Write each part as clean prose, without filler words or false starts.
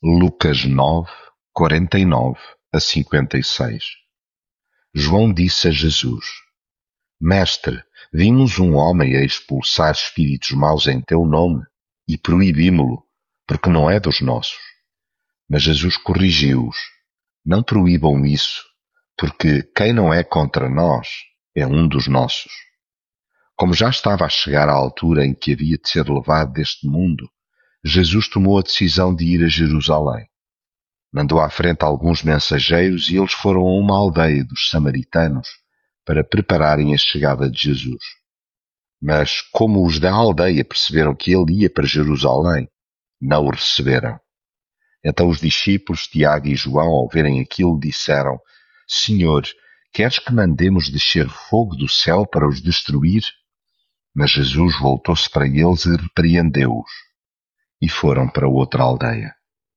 Lucas 9, 49 a 56. João disse a Jesus: Mestre, vimos um homem a expulsar espíritos maus em teu nome e proibimo-lo, porque não é dos nossos. Mas Jesus corrigiu-os: Não proíbam isso, porque quem não é contra nós é um dos nossos. Como já estava a chegar à altura em que havia de ser levado deste mundo, Jesus tomou a decisão de ir a Jerusalém. Mandou à frente alguns mensageiros e eles foram a uma aldeia dos samaritanos para prepararem a chegada de Jesus. Mas como os da aldeia perceberam que ele ia para Jerusalém, não o receberam. Então os discípulos Tiago e João, ao verem aquilo, disseram: Senhor, queres que mandemos descer fogo do céu para os destruir? Mas Jesus voltou-se para eles e repreendeu-os, e foram para outra aldeia.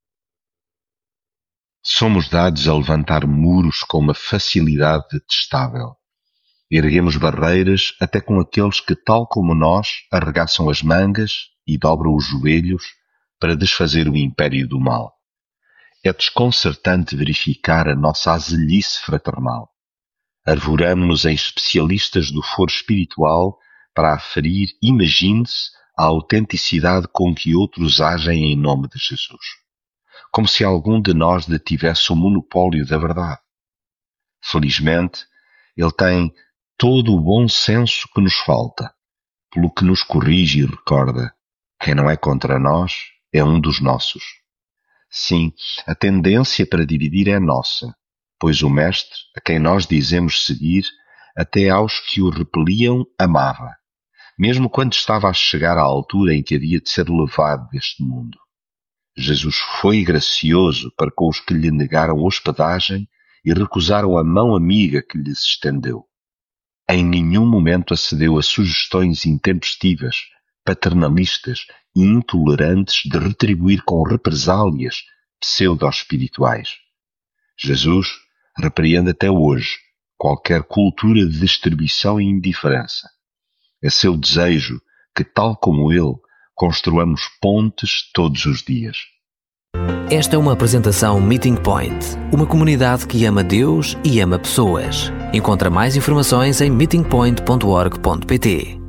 Somos dados a levantar muros com uma facilidade detestável. Erguemos barreiras até com aqueles que, tal como nós, arregaçam as mangas e dobram os joelhos para desfazer o império do mal. É desconcertante verificar a nossa azelhice fraternal. Arvoramo-nos em especialistas do foro espiritual para aferir, imagine-se, a autenticidade com que outros agem em nome de Jesus. Como se algum de nós detivesse o monopólio da verdade. Felizmente, ele tem todo o bom senso que nos falta, pelo que nos corrige e recorda: quem não é contra nós é um dos nossos. Sim, a tendência para dividir é nossa, pois o Mestre, a quem nós dizemos seguir, até aos que o repeliam, amava, mesmo quando estava a chegar à altura em que havia de ser levado deste mundo. Jesus foi gracioso para com os que lhe negaram hospedagem e recusaram a mão amiga que lhes estendeu. Em nenhum momento acedeu a sugestões intempestivas, paternalistas e intolerantes de retribuir com represálias pseudo-espirituais. Jesus repreende até hoje qualquer cultura de distribuição e indiferença. É seu desejo que, tal como ele, construamos pontes todos os dias. Esta é uma apresentação Meeting Point, uma comunidade que ama Deus e ama pessoas. Encontra mais informações em meetingpoint.org.pt.